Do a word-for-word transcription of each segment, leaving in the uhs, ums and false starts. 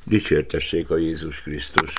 Dicsértessék a Jézus Krisztus!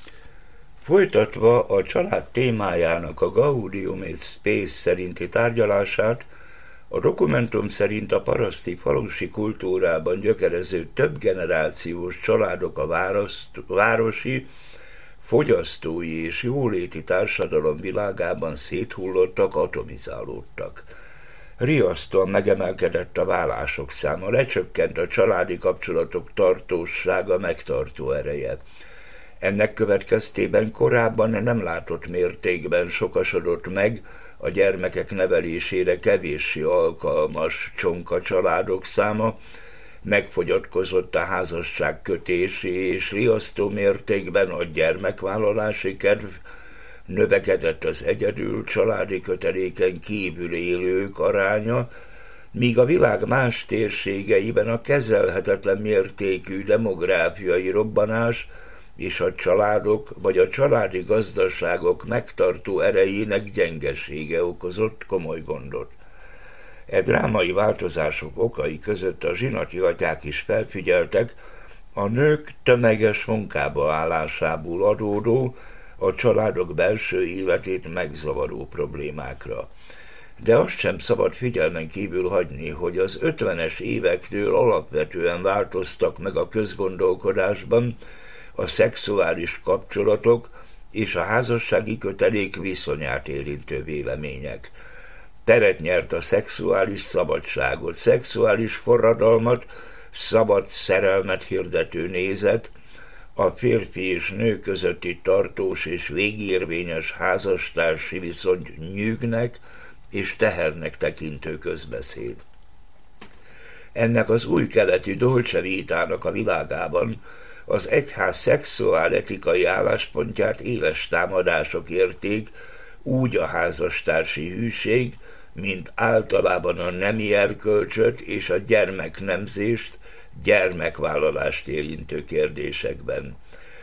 Folytatva a család témájának a Gaudium et Spes szerinti tárgyalását, a dokumentum szerint a paraszti falusi kultúrában gyökerező több generációs családok a városzt, városi, fogyasztói és jóléti társadalom világában széthullottak, atomizálódtak. Riasztóan megemelkedett a vállások száma, lecsökkent a családi kapcsolatok tartósága, megtartó ereje. Ennek következtében korábban nem látott mértékben sokasodott meg a gyermekek nevelésére kevéssé alkalmas csonka családok száma, megfogyatkozott a házasságkötési és riasztó mértékben a gyermekvállalási kedv, növekedett az egyedül családi köteléken kívül élők aránya, míg a világ más térségeiben a kezelhetetlen mértékű demográfiai robbanás és a családok vagy a családi gazdaságok megtartó erejének gyengesége okozott komoly gondot. E drámai változások okai között a zsinati atyák is felfigyeltek a nők tömeges munkába állásából adódó, a családok belső életét megzavaró problémákra. De azt sem szabad figyelmen kívül hagyni, hogy az ötvenes évektől alapvetően változtak meg a közgondolkodásban a szexuális kapcsolatok és a házassági kötelék viszonyát érintő vélemények. Teret nyert a szexuális szabadságot, szexuális forradalmat, szabad szerelmet hirdető nézet, a férfi és nő közötti tartós és végérvényes házastársi viszonyt nyűgnek és tehernek tekintő közbeszéd. Ennek az új keleti Dolce Vitának a világában az egyház szexuáletikai álláspontját éles támadások érték, úgy a házastársi hűség, mint általában a nemi erkölcsöt és a gyermeknemzést, gyermekvállalást érintő kérdésekben.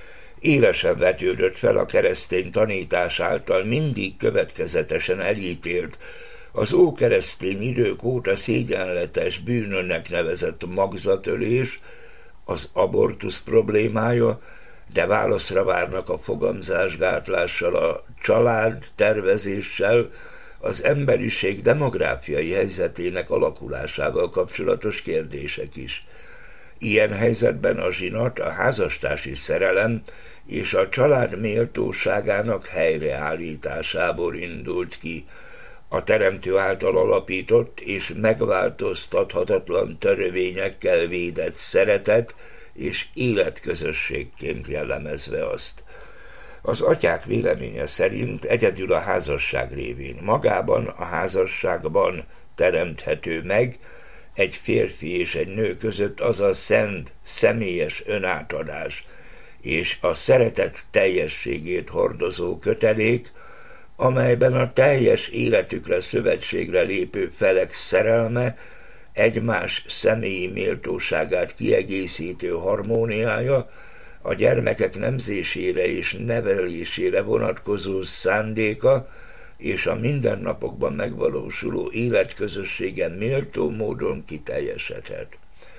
Élesen vetődött fel a keresztény tanítás által mindig következetesen elítélt, az ókeresztény idők óta szégyenletes bűnönnek nevezett magzatölés, az abortusz problémája, de válaszra várnak a fogamzásgátlással, a család tervezéssel, az emberiség demográfiai helyzetének alakulásával kapcsolatos kérdések is. Ilyen helyzetben a zsinat, a házastársi szerelem és a család méltóságának helyreállításából indult ki, a teremtő által alapított és megváltoztathatatlan törvényekkel védett szeretet és életközösségként jellemezve azt. Az atyák véleménye szerint egyedül a házasság révén, magában a házasságban teremthető meg egy férfi és egy nő között az a szent, személyes önátadás és a szeretet teljességét hordozó kötelék, amelyben a teljes életükre szövetségre lépő felek szerelme, egymás személyi méltóságát kiegészítő harmóniája, a gyermekek nemzésére és nevelésére vonatkozó szándéka és a mindennapokban megvalósuló életközösségen méltó módon kiteljesedhet.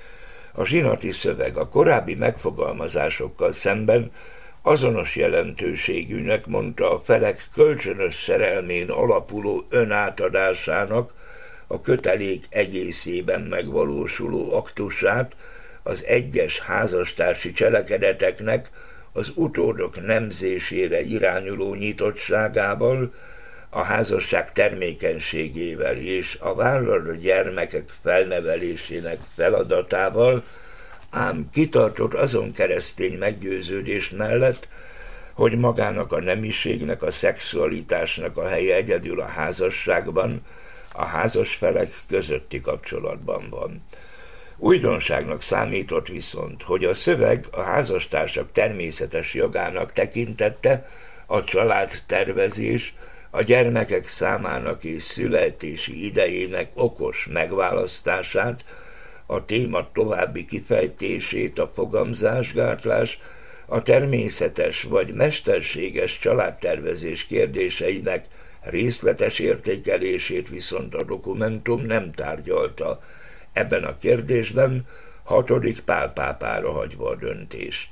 A zsinati szöveg a korábbi megfogalmazásokkal szemben azonos jelentőségűnek mondta a felek kölcsönös szerelmén alapuló önátadásának, a kötelék egészében megvalósuló aktusát, az egyes házastársi cselekedeteknek az utódok nemzésére irányuló nyitottságával, a házasság termékenységével és a vállalt gyermekek felnevelésének feladatával, ám kitartott azon keresztény meggyőződés mellett, hogy magának a nemiségnek, a szexualitásnak a helye egyedül a házasságban, a házasfelek közötti kapcsolatban van. Újdonságnak számított viszont, hogy a szöveg a házastársak természetes jogának tekintette a családtervezés, a gyermekek számának és születési idejének okos megválasztását, a téma további kifejtését, a fogamzásgátlás, a természetes vagy mesterséges családtervezés kérdéseinek részletes értékelését viszont a dokumentum nem tárgyalta. Ebben a kérdésben hatodik Pál pápára hagyva a döntést.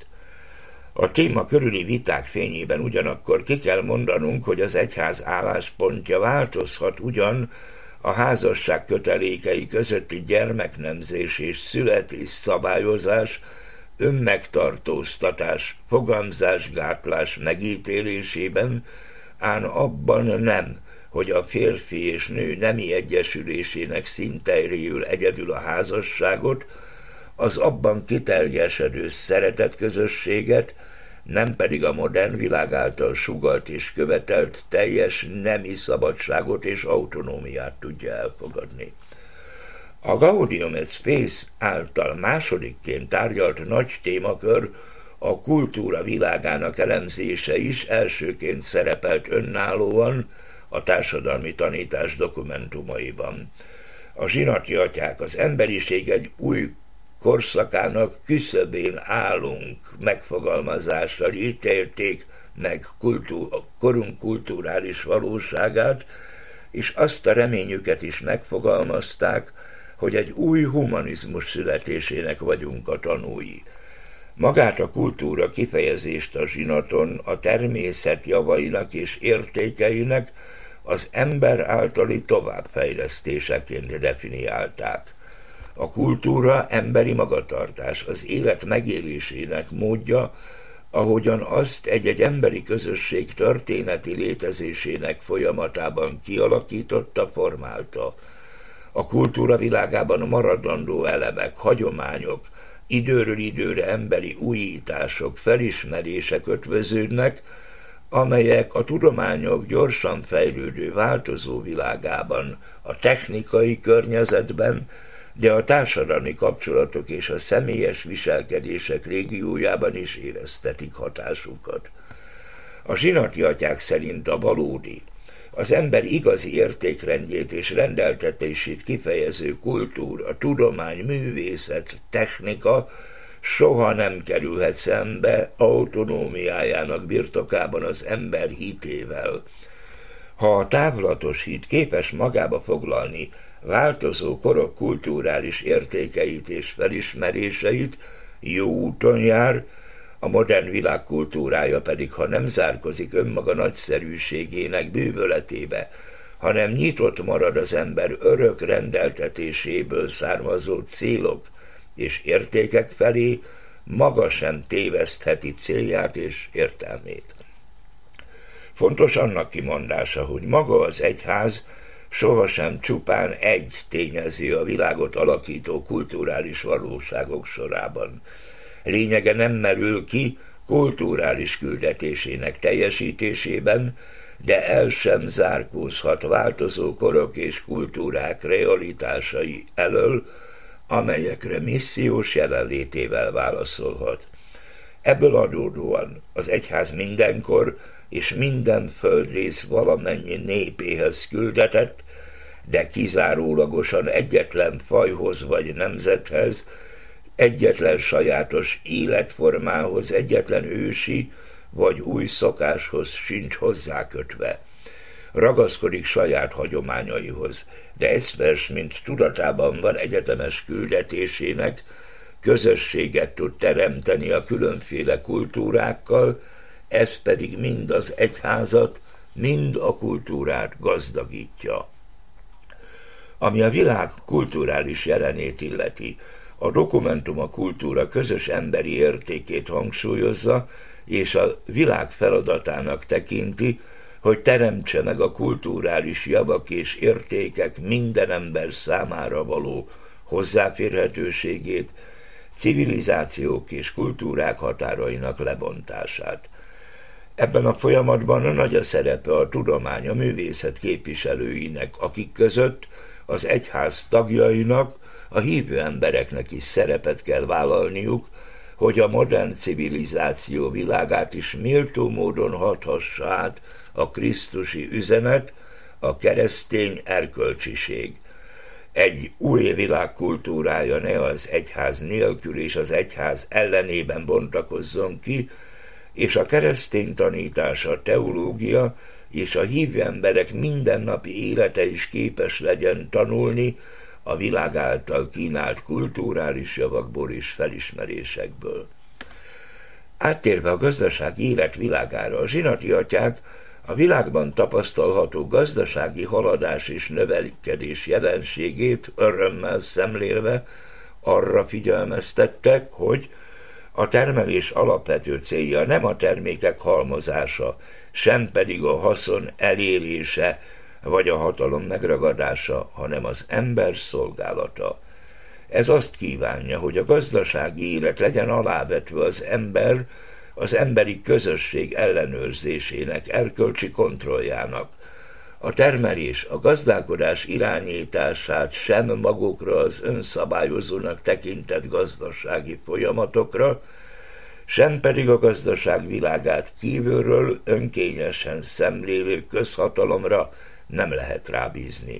A téma körüli viták fényében ugyanakkor ki kell mondanunk, hogy az egyház álláspontja változhat ugyan a házasság kötelékei közötti gyermeknemzés és születés szabályozás, önmegtartóztatás, fogamzásgátlás megítélésében, ám abban nem, hogy a férfi és nő nemi egyesülésének szinteiről egyedül a házasságot, az abban kiteljesedő szeretetközösséget, nem pedig a modern világ által sugalt és követelt teljes nemi szabadságot és autonómiát tudja elfogadni. A Gaudium et Spes által másodikként tárgyalt nagy témakör, a kultúra világának elemzése is elsőként szerepelt önállóan a társadalmi tanítás dokumentumaiban. A zsinati atyák az emberiség egy új korszakának küszöbén állunk megfogalmazással ítélték meg kultúr, korunk kulturális valóságát, és azt a reményüket is megfogalmazták, hogy egy új humanizmus születésének vagyunk a tanúi. Magát a kultúra kifejezést a zsinaton a természet javainak és értékeinek az ember általi továbbfejlesztéseként definiálták. A kultúra emberi magatartás, az élet megélésének módja, ahogyan azt egy-egy emberi közösség történeti létezésének folyamatában kialakította, formálta. A kultúra világában maradandó elemek, hagyományok, időről időre emberi újítások, felismerések ötvöződnek, amelyek a tudományok gyorsan fejlődő változó világában, a technikai környezetben, de a társadalmi kapcsolatok és a személyes viselkedések régiójában is éreztetik hatásukat. A zsinati atyák szerint a valódi, az ember igazi értékrendjét és rendeltetését kifejező kultúra, a tudomány, művészet, technika soha nem kerülhet szembe autonómiájának birtokában az ember hitével. Ha a távlatos hit képes magába foglalni változó korok kulturális értékeit és felismeréseit, jó úton jár, a modern világ kultúrája pedig, ha nem zárkozik önmaga nagyszerűségének bűvöletébe, hanem nyitott marad az ember örök rendeltetéséből származó célok és értékek felé, maga sem tévesztheti célját és értelmét. Fontos annak kimondása, hogy maga az egyház sohasem csupán egy tényező a világot alakító kulturális valóságok sorában. Lényege nem merül ki kulturális küldetésének teljesítésében, de el sem zárkózhat változó korok és kultúrák realitásai elől, amelyekre missziós jelenlétével válaszolhat. Ebből adódóan az egyház mindenkor és minden földrész valamennyi népéhez küldetett, de kizárólagosan egyetlen fajhoz vagy nemzethez, egyetlen sajátos életformához, egyetlen ősi vagy új szokáshoz sincs hozzákötve. Ragaszkodik saját hagyományaihoz, de eszmers, mint tudatában van egyetemes küldetésének, közösséget tud teremteni a különféle kultúrákkal, ez pedig mind az egyházat, mind a kultúrát gazdagítja. Ami a világ kulturális jelenét illeti, a dokumentum a kultúra közös emberi értékét hangsúlyozza, és a világ feladatának tekinti, hogy teremtse meg a kulturális javak és értékek minden ember számára való hozzáférhetőségét, civilizációk és kultúrák határainak lebontását. Ebben a folyamatban nagy a szerepe a tudomány, a művészet képviselőinek, akik között az egyház tagjainak, a hívő embereknek is szerepet kell vállalniuk, hogy a modern civilizáció világát is méltó módon hathassa át a krisztusi üzenet, a keresztény erkölcsiség. Egy új világ kultúrája ne az egyház nélkül és az egyház ellenében bontakozzon ki, és a keresztény tanítása, a teológia és a hívő emberek mindennapi élete is képes legyen tanulni a világ által kínált kulturális javakból és felismerésekből. Áttérve a gazdasági élet világára, a zsinati atyák a világban tapasztalható gazdasági haladás és növekedés jelenségét örömmel szemlélve arra figyelmeztettek, hogy a termelés alapvető célja nem a termékek halmozása, sem pedig a haszon elérése vagy a hatalom megragadása, hanem az ember szolgálata. Ez azt kívánja, hogy a gazdasági élet legyen alávetve az ember, az emberi közösség ellenőrzésének, erkölcsi kontrolljának. A termelés, a gazdálkodás irányítását sem magukra az önszabályozónak tekintett gazdasági folyamatokra, sem pedig a gazdaság világát kívülről önkényesen szemlélő közhatalomra nem lehet rábízni.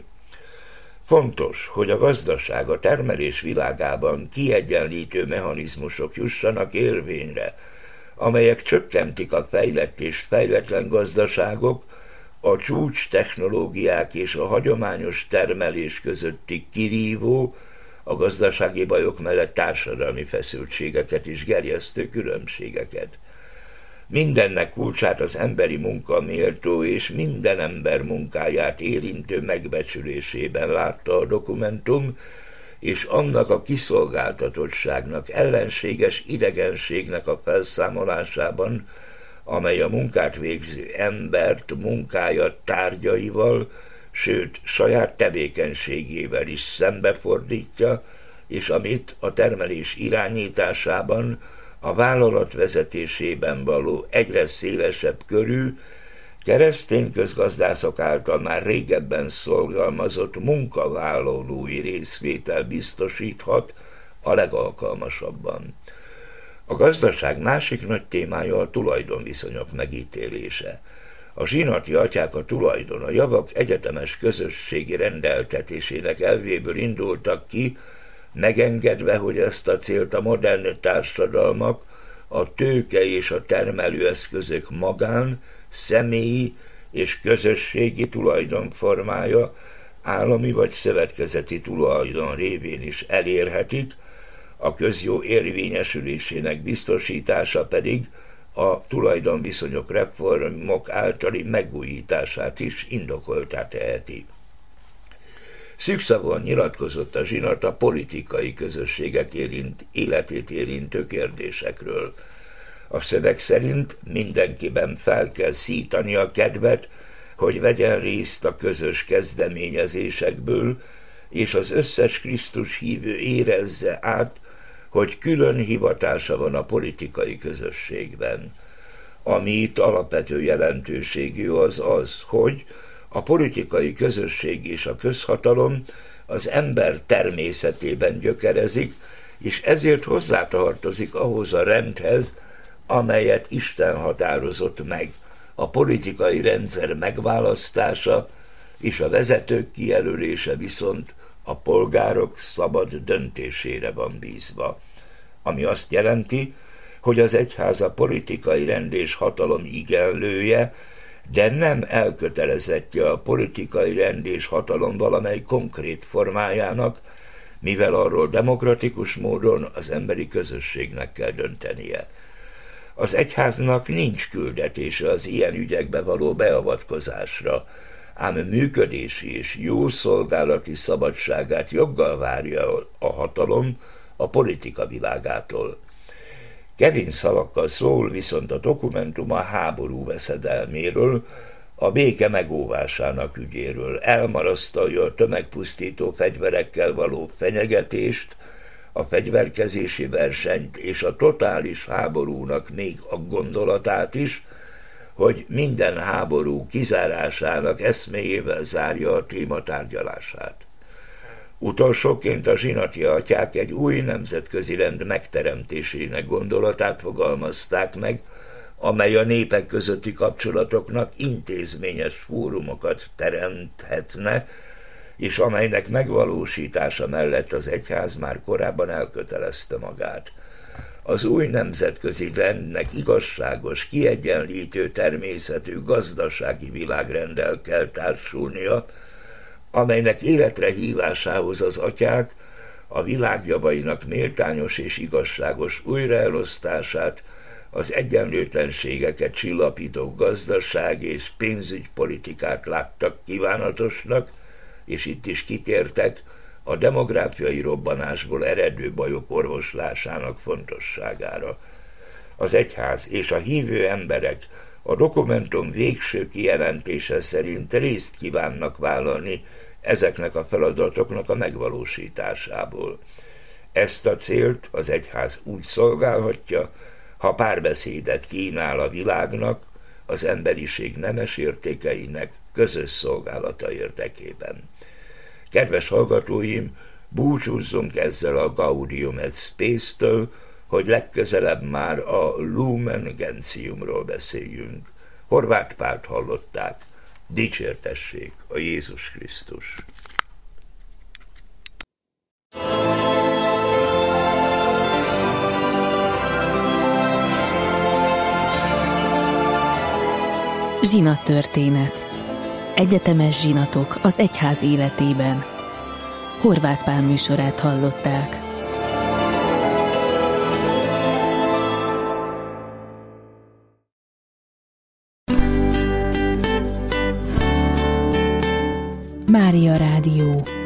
Fontos, hogy a gazdaság a termelés világában kiegyenlítő mechanizmusok jussanak érvényre, amelyek csökkentik a fejlett és fejletlen gazdaságok, a csúcs technológiák és a hagyományos termelés közötti kirívó, a gazdasági bajok mellett társadalmi feszültségeket és gerjesztő különbségeket. Mindennek kulcsát az emberi munka méltó és minden ember munkáját érintő megbecsülésében látta a dokumentum, és annak a kiszolgáltatottságnak, ellenséges idegenségnek a felszámolásában, amely a munkát végző embert munkája tárgyaival, sőt saját tevékenységével is szembefordítja, és amit a termelés irányításában, a vállalat vezetésében való egyre szélesebb körű, keresztény közgazdászok által már régebben szorgalmazott munkavállalói részvétel biztosíthat a legalkalmasabban. A gazdaság másik nagy témája a tulajdonviszonyok megítélése. A zsinati atyák a tulajdon, a javak egyetemes közösségi rendeltetésének elvéből indultak ki, megengedve, hogy ezt a célt a modern társadalmak, a tőke és a termelőeszközök magán, személyi és közösségi tulajdonformája, állami vagy szövetkezeti tulajdon révén is elérhetik, a közjó érvényesülésének biztosítása pedig a tulajdonviszonyok reformok általi megújítását is indokoltá teheti. Szűkszavúan nyilatkozott a zsinat a politikai közösségek érint, életét érintő kérdésekről. A szöveg szerint mindenkiben fel kell szítani a kedvet, hogy vegyen részt a közös kezdeményezésekből, és az összes Krisztus hívő érezze át, hogy külön hivatása van a politikai közösségben. Ami itt alapvető jelentőségű az az, hogy a politikai közösség és a közhatalom az ember természetében gyökerezik, és ezért hozzátartozik ahhoz a rendhez, amelyet Isten határozott meg. A politikai rendszer megválasztása és a vezetők kijelölése viszont a polgárok szabad döntésére van bízva, ami azt jelenti, hogy az egyház a politikai rend és hatalom igenlője, de nem elkötelezettje a politikai rend és hatalom valamely konkrét formájának, mivel arról demokratikus módon az emberi közösségnek kell döntenie. Az egyháznak nincs küldetése az ilyen ügyekbe való beavatkozásra, ám működési és jó szolgálati szabadságát joggal várja a hatalom a politika világától. Kevén szavakkal szól viszont a dokumentum a háború veszedelméről, a béke megóvásának ügyéről, elmarasztalja a tömegpusztító fegyverekkel való fenyegetést, a fegyverkezési versenyt és a totális háborúnak még a gondolatát is, hogy minden háború kizárásának eszméjével zárja a téma tárgyalását. Utolsóként a zsinati atyák egy új nemzetközi rend megteremtésének gondolatát fogalmazták meg, amely a népek közötti kapcsolatoknak intézményes fórumokat teremthetne, és amelynek megvalósítása mellett az egyház már korábban elkötelezte magát. Az új nemzetközi rendnek igazságos, kiegyenlítő természetű gazdasági világrenddel kell társulnia, amelynek életre hívásához az atyák a világ javainak méltányos és igazságos újraelosztását, az egyenlőtlenségeket csillapító gazdaság és pénzügypolitikát láttak kívánatosnak, és itt is kitértek a demográfiai robbanásból eredő bajok orvoslásának fontosságára. Az egyház és a hívő emberek a dokumentum végső kijelentése szerint részt kívánnak vállalni ezeknek a feladatoknak a megvalósításából. Ezt a célt az egyház úgy szolgálhatja, ha párbeszédet kínál a világnak az emberiség nemes értékeinek közös szolgálata érdekében. Kedves hallgatóim, búcsúzzunk ezzel a Gaudium et Spes-től, hogy legközelebb már a Lumen Gentiumról beszéljünk. Horváth Pált hallották. Dicsértessék a Jézus Krisztus! Zsinattörténet. Egyetemes zsinatok az egyház életében. Horváth Pál műsorát hallották. Mária Rádió.